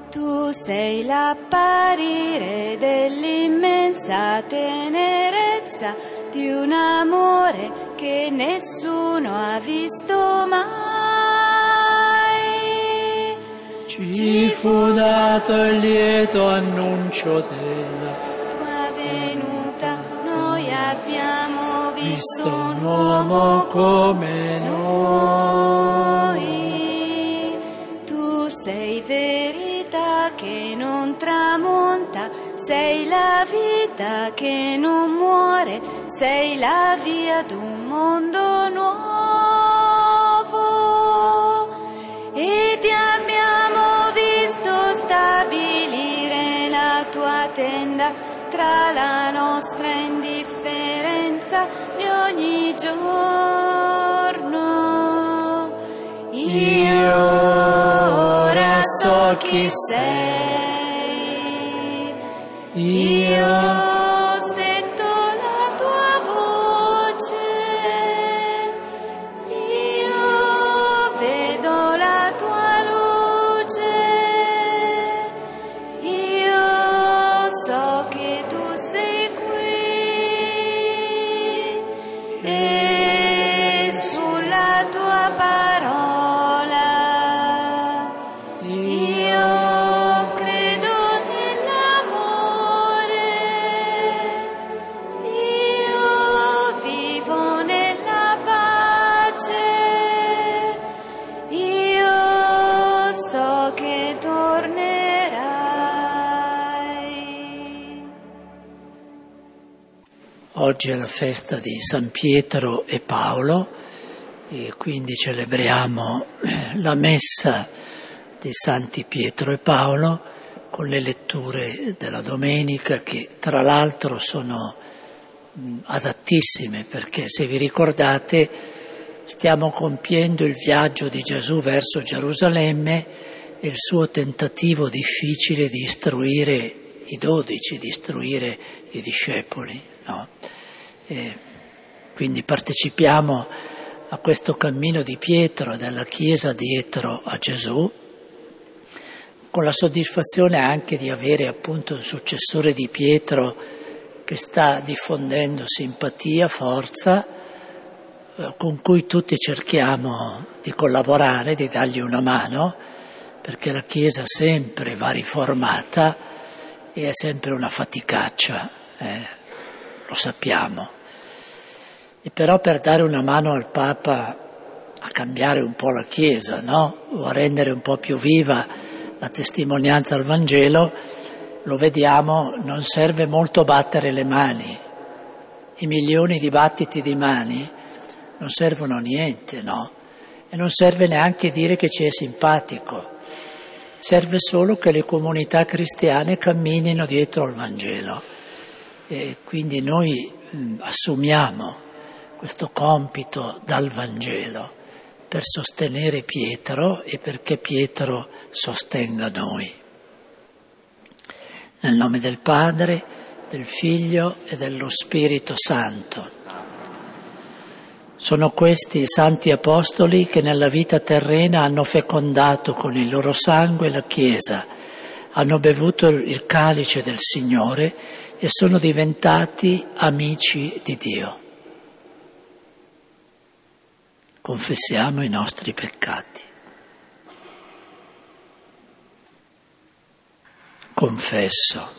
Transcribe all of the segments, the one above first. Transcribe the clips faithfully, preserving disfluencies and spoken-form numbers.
Tu sei l'apparire dell'immensa tenerezza di un amore che nessuno ha visto mai. Ci fu dato il lieto annuncio della tua venuta, noi abbiamo visto, visto un uomo come noi. Tu sei verità che non tramonta, sei la vita che non muore, sei la via d'un mondo nuovo. E ti abbiamo visto stabilire la tua tenda tra la nostra indifferenza di ogni giorno. Io ora so chi sei, io sento la tua voce, io vedo la tua luce, io so che tu sei qui e sulla tua parola io credo nell'amore, io vivo nella pace, io so che tornerai. Oggi è la festa di San Pietro e Paolo e quindi celebriamo la messa dei Santi Pietro e Paolo con le letture della domenica che tra l'altro sono adattissime perché se vi ricordate stiamo compiendo il viaggio di Gesù verso Gerusalemme e il suo tentativo difficile di istruire i dodici, di istruire i discepoli, no? E quindi partecipiamo a questo cammino di Pietro e della Chiesa dietro a Gesù, con la soddisfazione anche di avere appunto un successore di Pietro che sta diffondendo simpatia, forza, eh, con cui tutti cerchiamo di collaborare, di dargli una mano, perché la Chiesa sempre va riformata e è sempre una faticaccia, eh, lo sappiamo. E però per dare una mano al Papa a cambiare un po' la Chiesa, no? O a rendere un po' più viva la testimonianza al Vangelo, lo vediamo, non serve molto battere le mani. I milioni di battiti di mani non servono a niente, no? E non serve neanche dire che ci è simpatico. Serve solo che le comunità cristiane camminino dietro al Vangelo. E quindi noi mh, assumiamo questo compito dal Vangelo per sostenere Pietro e perché Pietro sostenga noi. Nel nome del Padre, del Figlio e dello Spirito Santo. Sono questi i santi apostoli che nella vita terrena hanno fecondato con il loro sangue la Chiesa, hanno bevuto il calice del Signore e sono diventati amici di Dio. Confessiamo i nostri peccati. Confesso.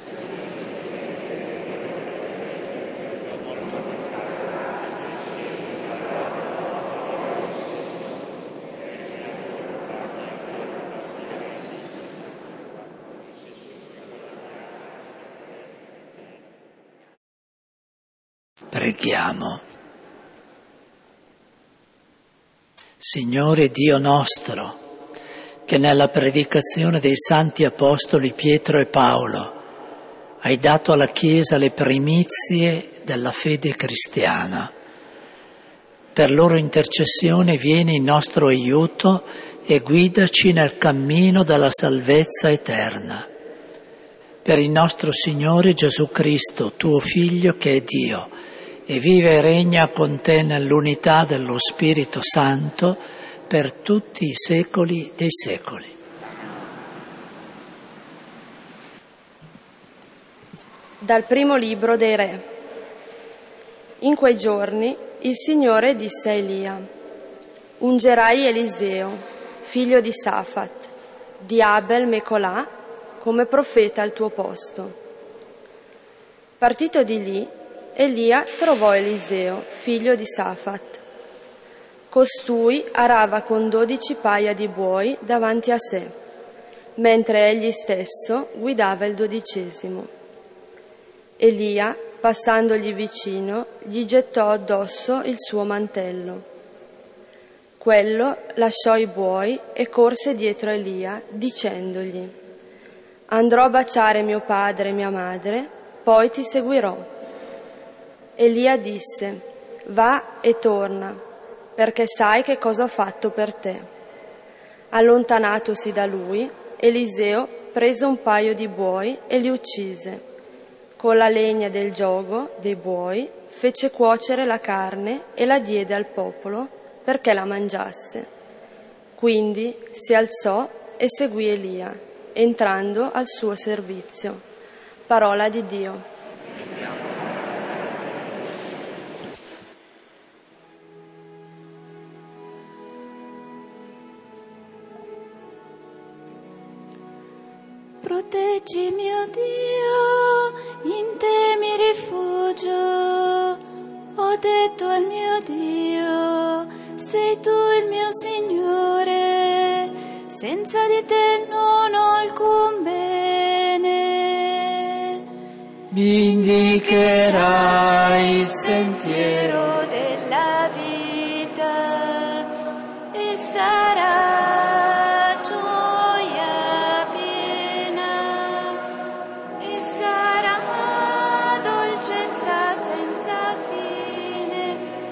Preghiamo. Signore Dio nostro, che nella predicazione dei santi apostoli Pietro e Paolo hai dato alla Chiesa le primizie della fede cristiana. Per loro intercessione vieni in nostro aiuto e guidaci nel cammino della salvezza eterna. Per il nostro Signore Gesù Cristo, tuo Figlio che è Dio, e vive e regna con te nell'unità dello Spirito Santo per tutti i secoli dei secoli. Dal primo libro dei Re. In quei giorni il Signore disse a Elia: ungerai Eliseo, figlio di Safat, di Abel Mecolà, come profeta al tuo posto. Partito di lì, Elia trovò Eliseo, figlio di Safat. Costui arava con dodici paia di buoi davanti a sé, mentre egli stesso guidava il dodicesimo. Elia, passandogli vicino, gli gettò addosso il suo mantello. Quello lasciò i buoi e corse dietro Elia, dicendogli: andrò a baciare mio padre e mia madre, poi ti seguirò. Elia disse: va e torna, perché sai che cosa ho fatto per te. Allontanatosi da lui, Eliseo prese un paio di buoi e li uccise. Con la legna del giogo dei buoi fece cuocere la carne e la diede al popolo perché la mangiasse. Quindi si alzò e seguì Elia, entrando al suo servizio. Parola di Dio. Proteggi mio Dio, in te mi rifugio. Ho detto al mio Dio, sei tu il mio Signore, senza di te non ho alcun bene. Mi indicherai il sentiero della vita e sarà gioia piena e sarà dolcezza senza fine.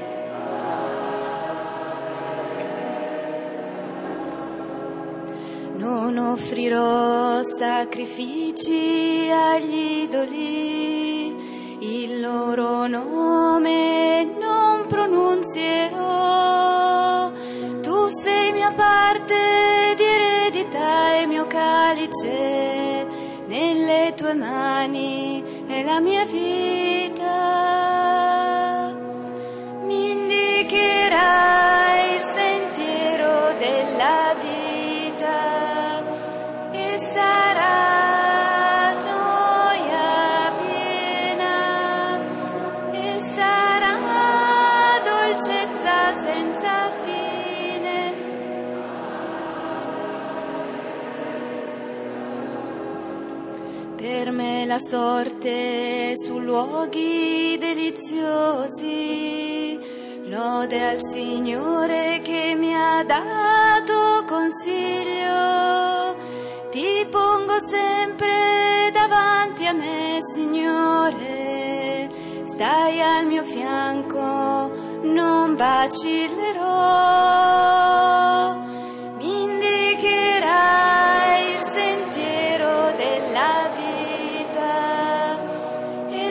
Non offrirò sacrifici agli idoli, il loro nome non pronunzierò. Tu sei mia parte di eredità e mio calice, nelle tue mani è la mia vita. Mi indicherai il sentiero della vita e sarà gioia piena e sarà dolcezza senza fine. Per me la sorte su luoghi deliziosi, lode al Signore che mi ha dato consiglio. Ti pongo sempre davanti a me, Signore, stai al mio fianco, non vacillerò. Mi indicherai il sentiero della vita e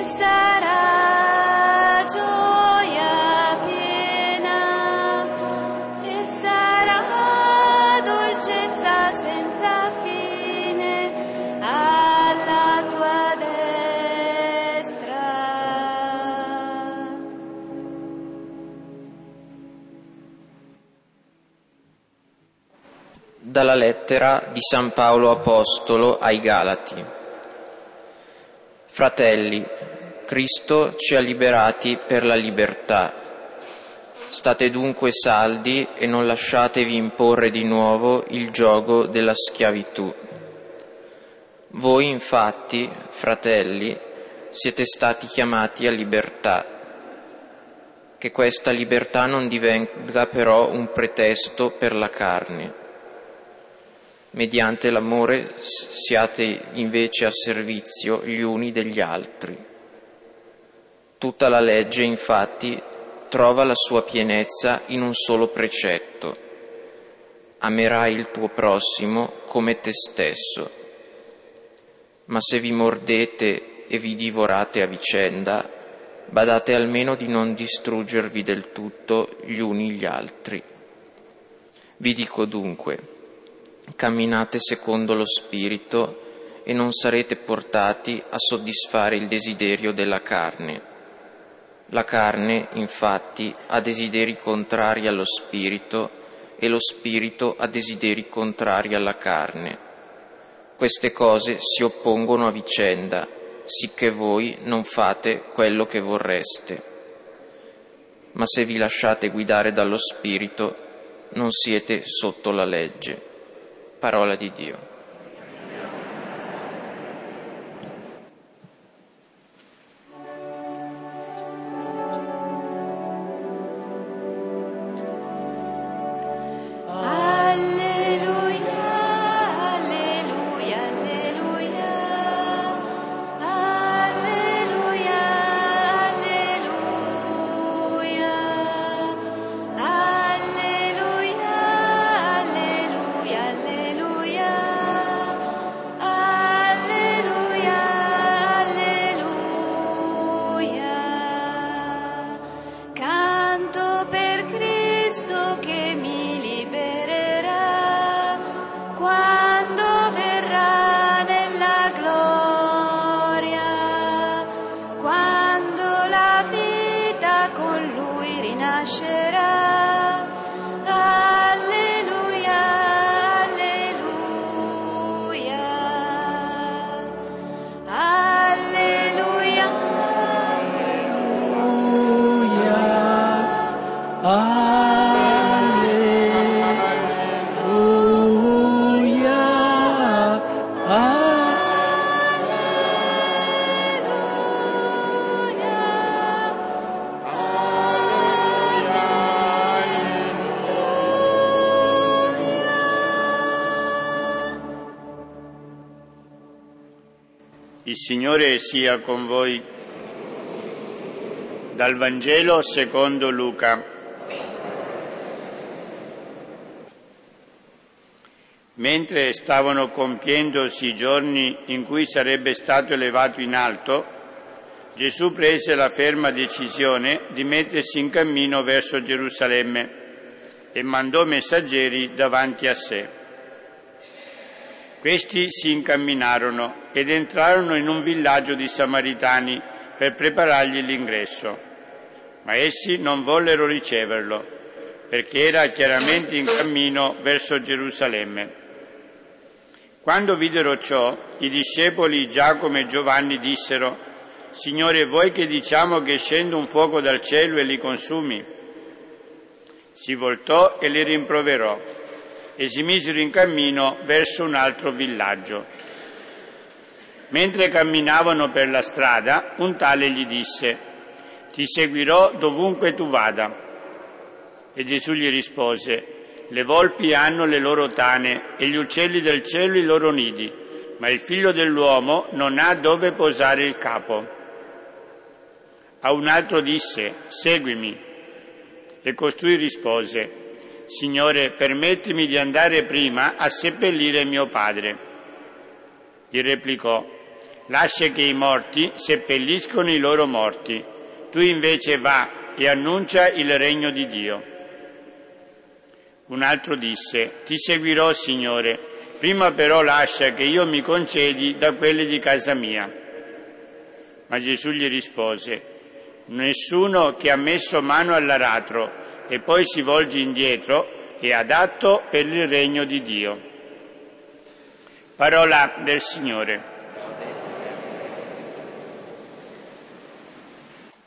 sarà gioia piena e sarà dolcezza senza fine alla tua destra. Dalla lettera di San Paolo Apostolo ai Galati. Fratelli, Cristo ci ha liberati per la libertà. State dunque saldi e non lasciatevi imporre di nuovo il giogo della schiavitù. Voi infatti, fratelli, siete stati chiamati a libertà. Che questa libertà non divenga però un pretesto per la carne. Mediante l'amore siate invece a servizio gli uni degli altri. Tutta la legge, infatti, trova la sua pienezza in un solo precetto: amerai il tuo prossimo come te stesso. Ma se vi mordete e vi divorate a vicenda, badate almeno di non distruggervi del tutto gli uni gli altri. Vi dico dunque: camminate secondo lo Spirito e non sarete portati a soddisfare il desiderio della carne. La carne, infatti, ha desideri contrari allo spirito e lo spirito ha desideri contrari alla carne. Queste cose si oppongono a vicenda, sicché voi non fate quello che vorreste. Ma se vi lasciate guidare dallo spirito, non siete sotto la legge. Parola di Dio. Il Signore sia con voi. Dal Vangelo secondo Luca. Mentre stavano compiendosi i giorni in cui sarebbe stato elevato in alto, Gesù prese la ferma decisione di mettersi in cammino verso Gerusalemme e mandò messaggeri davanti a sé. Questi si incamminarono ed entrarono in un villaggio di Samaritani per preparargli l'ingresso, ma essi non vollero riceverlo, perché era chiaramente in cammino verso Gerusalemme. Quando videro ciò, i discepoli Giacomo e Giovanni dissero: «Signore, vuoi che diciamo che scenda un fuoco dal cielo e li consumi?» Si voltò e li rimproverò e si misero in cammino verso un altro villaggio. Mentre camminavano per la strada, un tale gli disse: «Ti seguirò dovunque tu vada». E Gesù gli rispose: «Le volpi hanno le loro tane e gli uccelli del cielo i loro nidi, ma il figlio dell'uomo non ha dove posare il capo». A un altro disse: «Seguimi». E costui rispose: «Signore, permettimi di andare prima a seppellire mio padre». Gli replicò: «Lascia che i morti seppelliscono i loro morti, tu invece va e annuncia il regno di Dio». Un altro disse: «Ti seguirò, Signore, prima però lascia che io mi concedi da quelli di casa mia». Ma Gesù gli rispose: «Nessuno che ha messo mano all'aratro e poi si volge indietro è adatto per il regno di Dio». Parola del Signore.